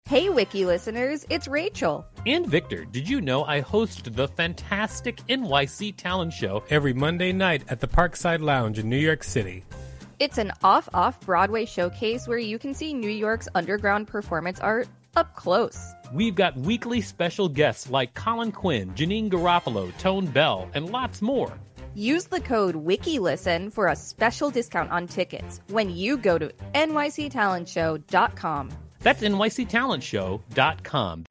Hey, Wiki listeners, it's Rachel. And Victor, did you know I host the fantastic NYC Talent Show every Monday night at the Parkside Lounge in New York City? It's an off-Broadway showcase where you can see New York's underground performance art up close. We've got weekly special guests like Colin Quinn, Janine Garofalo, Tone Bell, and lots more. Use the code WIKILISTEN for a special discount on tickets when you go to nyctalentshow.com. That's nyctalentshow.com.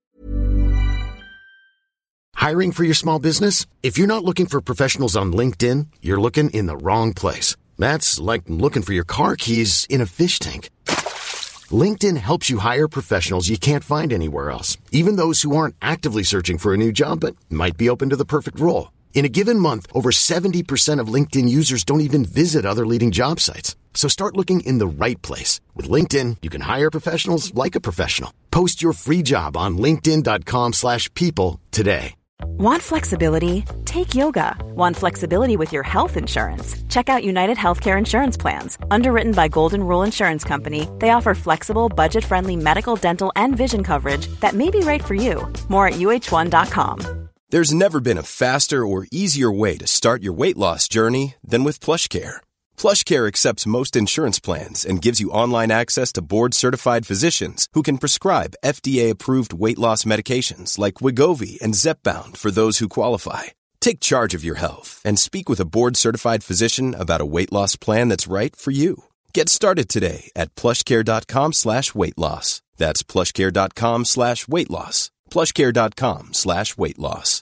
Hiring for your small business? If you're not looking for professionals on LinkedIn, you're looking in the wrong place. That's like looking for your car keys in a fish tank. LinkedIn helps you hire professionals you can't find anywhere else, even those who aren't actively searching for a new job but might be open to the perfect role. In a given month, over 70% of LinkedIn users don't even visit other leading job sites. So start looking in the right place. With LinkedIn, you can hire professionals like a professional. Post your free job on linkedin.com/people today. Want flexibility? Take yoga. Want flexibility with your health insurance? Check out United Healthcare Insurance Plans. Underwritten by Golden Rule Insurance Company, they offer flexible, budget-friendly medical, dental, and vision coverage that may be right for you. More at uh1.com. There's never been a faster or easier way to start your weight loss journey than with PlushCare. PlushCare accepts most insurance plans and gives you online access to board-certified physicians who can prescribe FDA-approved weight loss medications like Wegovy and Zepbound for those who qualify. Take charge of your health and speak with a board-certified physician about a weight loss plan that's right for you. Get started today at plushcare.com/weight loss. That's plushcare.com/weight loss. plushcare.com/weight loss.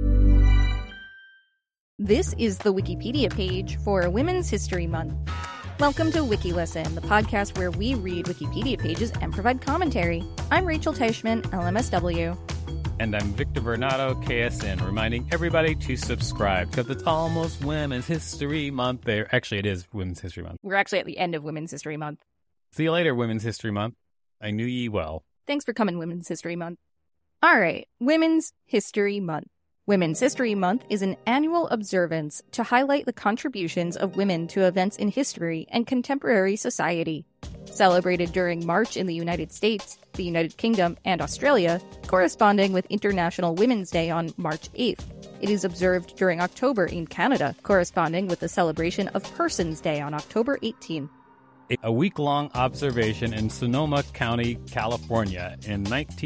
This is the Wikipedia page for Women's History Month. Welcome to WikiListen, the podcast where we read Wikipedia pages and provide commentary. I'm Rachel Teichman, LMSW. And I'm Victor Bernardo, KSN, reminding everybody to subscribe because it's almost Women's History Month. Actually, it is Women's History Month. We're actually at the end of Women's History Month. See you later, Women's History Month. I knew ye well. Thanks for coming, Women's History Month. All right, Women's History Month. Women's History Month is an annual observance to highlight the contributions of women to events in history and contemporary society. Celebrated during March in the United States, the United Kingdom, and Australia, corresponding with International Women's Day on March 8th. It is observed during October in Canada, corresponding with the celebration of Persons Day on October 18th. A week-long observation in Sonoma County, California in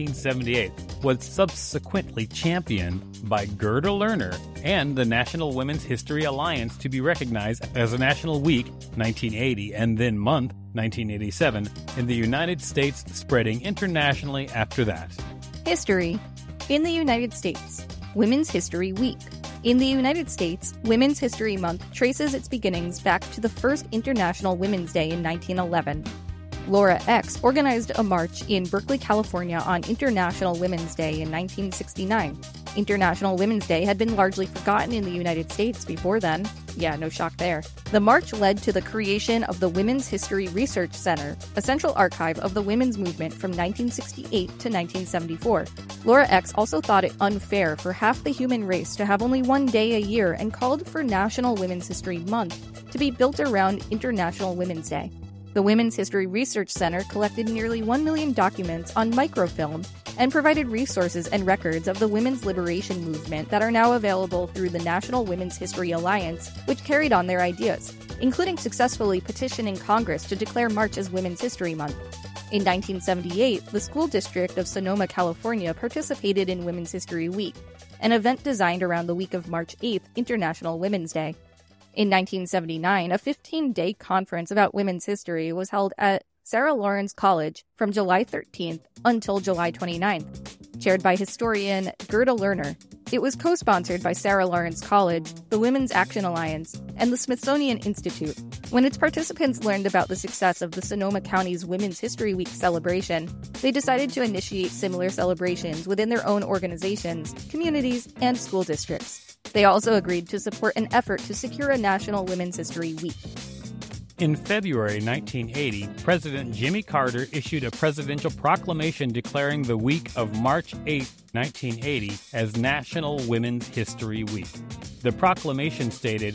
1978 was subsequently championed by Gerda Lerner and the National Women's History Alliance to be recognized as a National Week 1980 and then Month 1987 in the United States, spreading internationally after that. History. In the United States, Women's History Week. In the United States, Women's History Month traces its beginnings back to the first International Women's Day in 1911. Laura X organized a march in Berkeley, California on International Women's Day in 1969. International Women's Day had been largely forgotten in the United States before then. Yeah, no shock there. The march led to the creation of the Women's History Research Center, a central archive of the women's movement from 1968 to 1974. Laura X also thought it unfair for half the human race to have only one day a year and called for National Women's History Month to be built around International Women's Day. The Women's History Research Center collected nearly 1 million documents on microfilm and provided resources and records of the women's liberation movement that are now available through the National Women's History Alliance, which carried on their ideas, including successfully petitioning Congress to declare March as Women's History Month. In 1978, the school district of Sonoma, California participated in Women's History Week, an event designed around the week of March 8th, International Women's Day. In 1979, a 15-day conference about women's history was held at Sarah Lawrence College from July 13th until July 29th, chaired by historian Gerda Lerner. It was co-sponsored by Sarah Lawrence College, the Women's Action Alliance, and the Smithsonian Institute. When its participants learned about the success of the Sonoma County's Women's History Week celebration, they decided to initiate similar celebrations within their own organizations, communities, and school districts. They also agreed to support an effort to secure a National Women's History Week. In February 1980, President Jimmy Carter issued a presidential proclamation declaring the week of March 8, 1980, as National Women's History Week. The proclamation stated,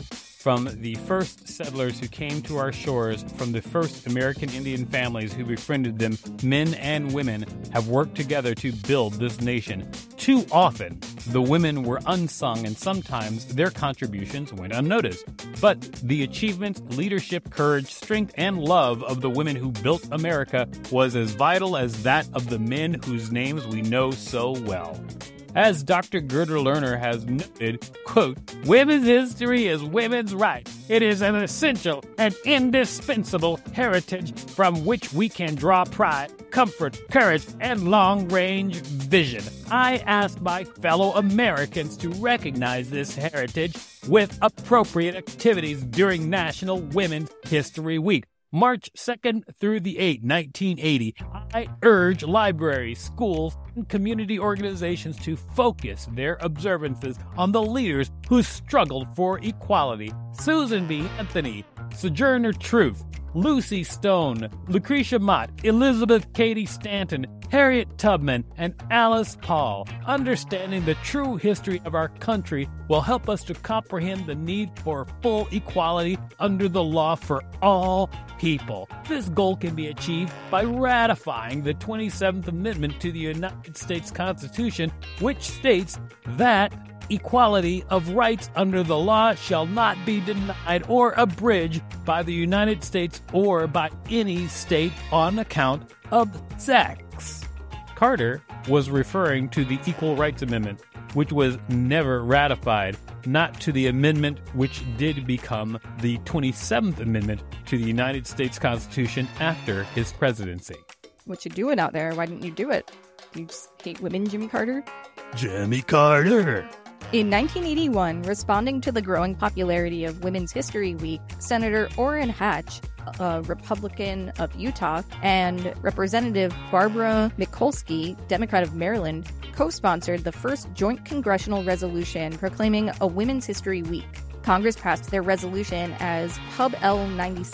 from the first settlers who came to our shores, from the first American Indian families who befriended them, men and women have worked together to build this nation. Too often, the women were unsung and sometimes their contributions went unnoticed. But the achievements, leadership, courage, strength, and love of the women who built America was as vital as that of the men whose names we know so well. As Dr. Gerda Lerner has noted, quote, "Women's history is women's right. It is an essential and indispensable heritage from which we can draw pride, comfort, courage, and long-range vision. I ask my fellow Americans to recognize this heritage with appropriate activities during National Women's History Week, March 2nd through the 8th, 1980. I urge libraries, schools, and community organizations to focus their observances on the leaders who struggled for equality. Susan B. Anthony, Sojourner Truth, Lucy Stone, Lucretia Mott, Elizabeth Cady Stanton, Harriet Tubman, and Alice Paul. Understanding the true history of our country will help us to comprehend the need for full equality under the law for all people. This goal can be achieved by ratifying the 27th Amendment to the United States Constitution, which states that equality of rights under the law shall not be denied or abridged by the United States or by any state on account of sex." Carter was referring to the Equal Rights Amendment, which was never ratified, not to the amendment which did become the 27th Amendment to the United States Constitution after his presidency. What you doing out there? Why didn't you do it? You just hate women, Jimmy Carter? Jimmy Carter! In 1981, responding to the growing popularity of Women's History Week, Senator Orrin Hatch, a Republican of Utah, and Representative Barbara Mikulski, Democrat of Maryland, co-sponsored the first joint congressional resolution proclaiming a Women's History Week. Congress passed their resolution as Pub L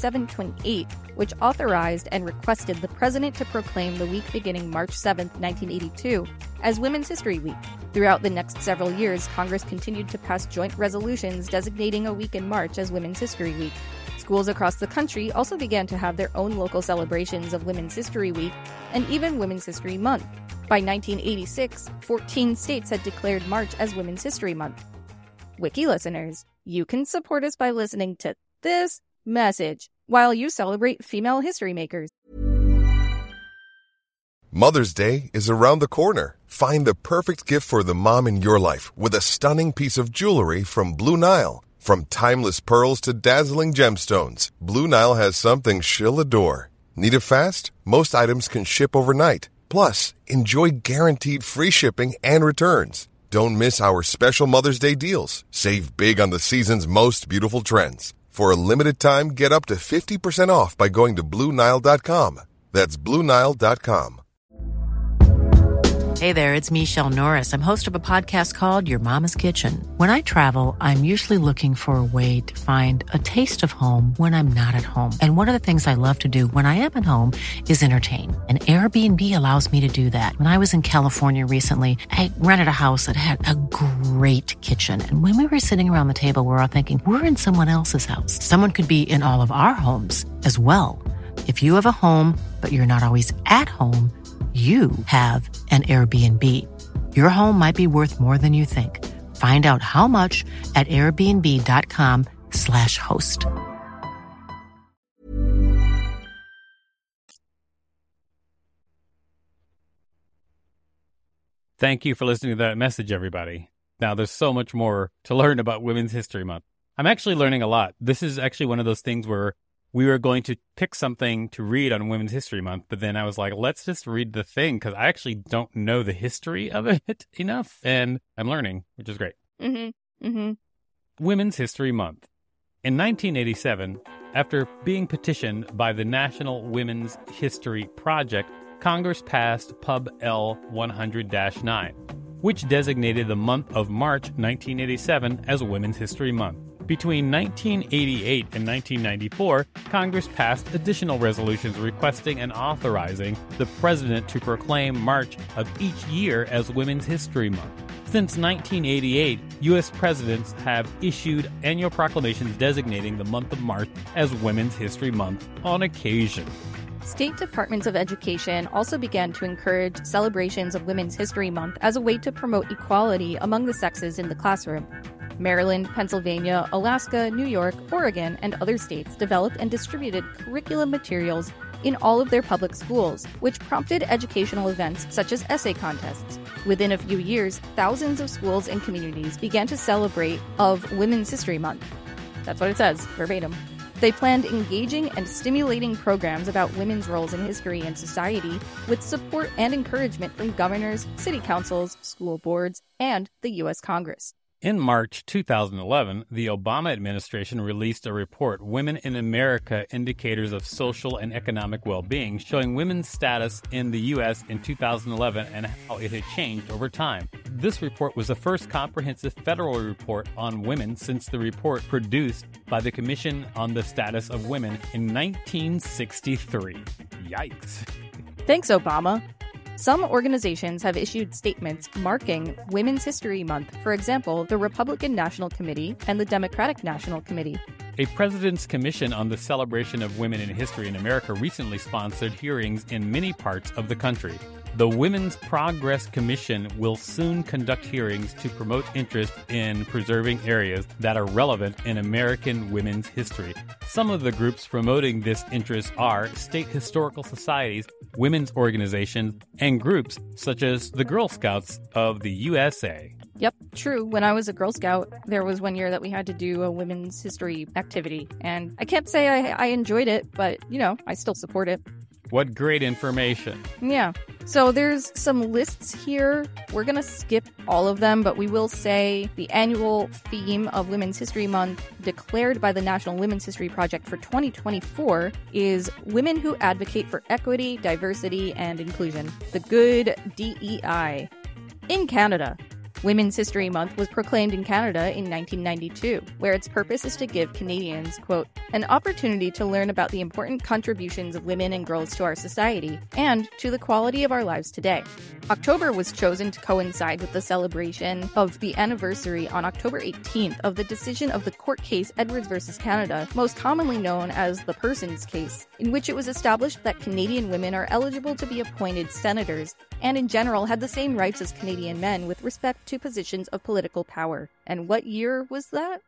9728, which authorized and requested the president to proclaim the week beginning March 7, 1982, as Women's History Week. Throughout the next several years, Congress continued to pass joint resolutions designating a week in March as Women's History Week. Schools across the country also began to have their own local celebrations of Women's History Week and even Women's History Month. By 1986, 14 states had declared March as Women's History Month. Wiki listeners, you can support us by listening to this message while you celebrate female history makers. Mother's Day is around the corner. Find the perfect gift for the mom in your life with a stunning piece of jewelry from Blue Nile. From timeless pearls to dazzling gemstones, Blue Nile has something she'll adore. Need it fast? Most items can ship overnight. Plus, enjoy guaranteed free shipping and returns. Don't miss our special Mother's Day deals. Save big on the season's most beautiful trends. For a limited time, get up to 50% off by going to BlueNile.com. That's BlueNile.com. Hey there, it's Michelle Norris. I'm host of a podcast called Your Mama's Kitchen. When I travel, I'm usually looking for a way to find a taste of home when I'm not at home. And one of the things I love to do when I am at home is entertain. And Airbnb allows me to do that. When I was in California recently, I rented a house that had a great kitchen. And when we were sitting around the table, we're all thinking, we're in someone else's house. Someone could be in all of our homes as well. If you have a home, but you're not always at home, you have an Airbnb. Your home might be worth more than you think. Find out how much at airbnb.com/host. Thank you for listening to that message, everybody. Now, there's so much more to learn about Women's History Month. I'm actually learning a lot. This is actually one of those things where we were going to pick something to read on Women's History Month, but then I was like, let's just read the thing, because I actually don't know the history of it enough, and I'm learning, which is great. Women's History Month. In 1987, after being petitioned by the National Women's History Project, Congress passed Pub L 100-9, which designated the month of March 1987 as Women's History Month. Between 1988 and 1994, Congress passed additional resolutions requesting and authorizing the president to proclaim March of each year as Women's History Month. Since 1988, U.S. presidents have issued annual proclamations designating the month of March as Women's History Month on occasion. State departments of education also began to encourage celebrations of Women's History Month as a way to promote equality among the sexes in the classroom. Maryland, Pennsylvania, Alaska, New York, Oregon, and other states developed and distributed curriculum materials in all of their public schools, which prompted educational events such as essay contests. Within a few years, thousands of schools and communities began to celebrate of Women's History Month. That's what it says, verbatim. They planned engaging and stimulating programs about women's roles in history and society with support and encouragement from governors, city councils, school boards, and the U.S. Congress. In March 2011, the Obama administration released a report, Women in America, Indicators of Social and Economic Well-Being, showing women's status in the U.S. in 2011 and how it had changed over time. This report was the first comprehensive federal report on women since the report produced by the Commission on the Status of Women in 1963. Yikes. Thanks, Obama. Some organizations have issued statements marking Women's History Month, for example, the Republican National Committee and the Democratic National Committee. A President's Commission on the Celebration of Women in History in America recently sponsored hearings in many parts of the country. The Women's Progress Commission will soon conduct hearings to promote interest in preserving areas that are relevant in American women's history. Some of the groups promoting this interest are state historical societies, women's organizations, and groups such as the Girl Scouts of the USA. Yep, true. When I was a Girl Scout, there was one year that we had to do a women's history activity. And I can't say I enjoyed it, but, I still support it. What great information. Yeah. So there's some lists here. We're going to skip all of them, but we will say the annual theme of Women's History Month declared by the National Women's History Project for 2024 is Women Who Advocate for Equity, Diversity, and Inclusion. The good DEI. In Canada, Women's History Month was proclaimed in Canada in 1992, where its purpose is to give Canadians, quote, an opportunity to learn about the important contributions of women and girls to our society and to the quality of our lives today. October was chosen to coincide with the celebration of the anniversary on October 18th of the decision of the court case Edwards v. Canada, most commonly known as the Persons case, in which it was established that Canadian women are eligible to be appointed senators and in general had the same rights as Canadian men with respect to positions of political power. And what year was that?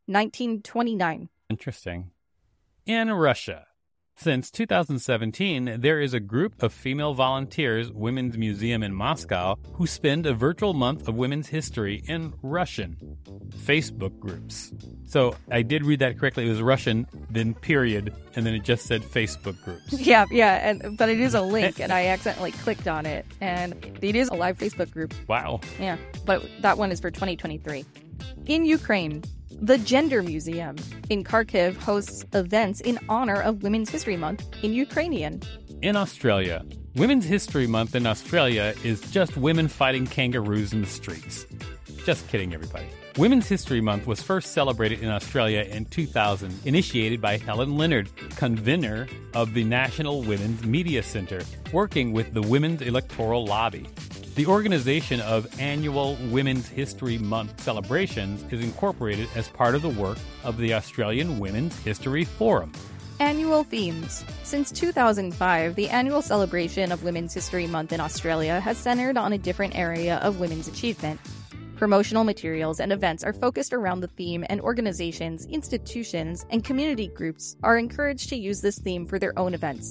1929. Interesting. In Russia, since 2017, there is a group of female volunteers, Women's Museum in Moscow, who spend a virtual month of women's history in Russian Facebook groups. So I did read that correctly. It was Russian, then period, and then it just said Facebook groups. Yeah, but it is a link, and I accidentally clicked on it, and it is a live Facebook group. Wow. Yeah, but that one is for 2023. In Ukraine, the Gender Museum in Kharkiv hosts events in honor of Women's History Month in Ukrainian. In Australia, Women's History Month in Australia is just women fighting kangaroos in the streets. Just kidding, everybody. Women's History Month was first celebrated in Australia in 2000, initiated by Helen Leonard, convener of the National Women's Media Centre, working with the Women's Electoral Lobby. The organization of annual Women's History Month celebrations is incorporated as part of the work of the Australian Women's History Forum. Annual themes. Since 2005, the annual celebration of Women's History Month in Australia has centered on a different area of women's achievement. Promotional materials and events are focused around the theme, and organizations, institutions, and community groups are encouraged to use this theme for their own events.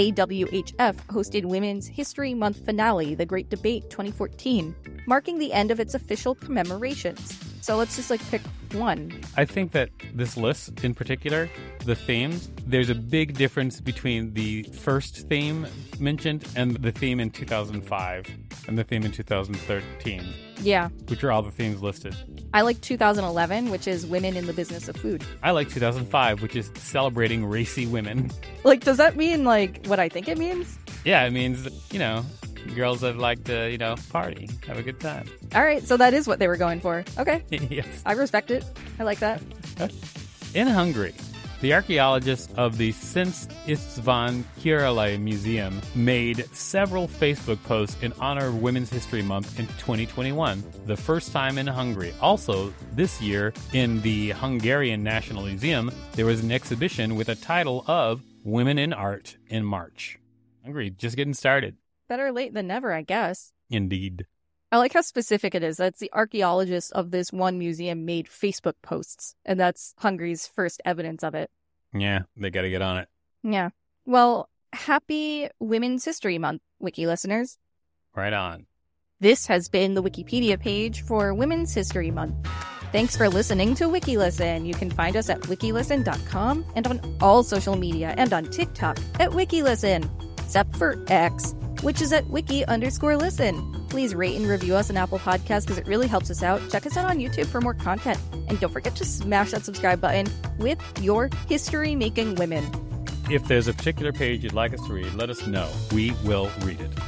AWHF hosted Women's History Month finale, The Great Debate 2014, marking the end of its official commemorations. So let's just pick one. I think that this list in particular, the themes, there's a big difference between the first theme mentioned and the theme in 2005 and the theme in 2013. Yeah. Which are all the themes listed. I like 2011, which is Women in the Business of Food. I like 2005, which is Celebrating Racy Women. Does that mean, what I think it means? Yeah, it means, girls that like to, party, have a good time. All right, so that is what they were going for. Okay. Yes. I respect it. I like that. In Hungary, The archaeologists of the Sint István Király Museum made several Facebook posts in honor of Women's History Month in 2021, the first time in Hungary. Also, this year, in the Hungarian National Museum, there was an exhibition with a title of Women in Art in March. Hungary, just getting started. Better late than never, I guess. Indeed. I like how specific it is. That's the archaeologists of this one museum made Facebook posts, and that's Hungary's first evidence of it. Yeah, they got to get on it. Yeah. Well, happy Women's History Month, Wiki listeners. Right on. This has been the Wikipedia page for Women's History Month. Thanks for listening to WikiListen. You can find us at wikilisten.com and on all social media and on TikTok at WikiListen, except for X, which is at wiki_listen. Please rate and review us on Apple Podcasts because it really helps us out. Check us out on YouTube for more content. And don't forget to smash that subscribe button with your history-making women. If there's a particular page you'd like us to read, let us know. We will read it.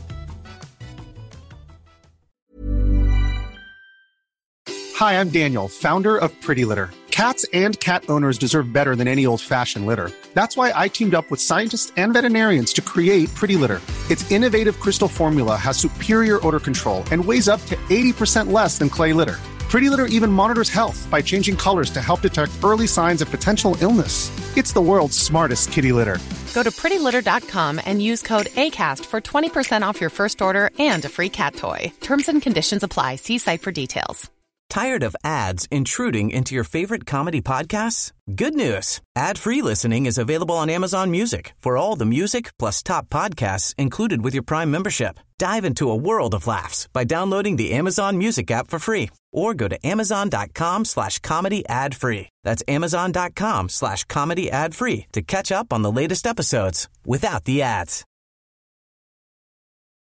Hi, I'm Daniel, founder of Pretty Litter. Cats and cat owners deserve better than any old-fashioned litter. That's why I teamed up with scientists and veterinarians to create Pretty Litter. Its innovative crystal formula has superior odor control and weighs up to 80% less than clay litter. Pretty Litter even monitors health by changing colors to help detect early signs of potential illness. It's the world's smartest kitty litter. Go to prettylitter.com and use code ACAST for 20% off your first order and a free cat toy. Terms and conditions apply. See site for details. Tired of ads intruding into your favorite comedy podcasts? Good news. Ad-free listening is available on Amazon Music for all the music plus top podcasts included with your Prime membership. Dive into a world of laughs by downloading the Amazon Music app for free or go to amazon.com/comedy ad-free. That's amazon.com/comedy ad-free to catch up on the latest episodes without the ads.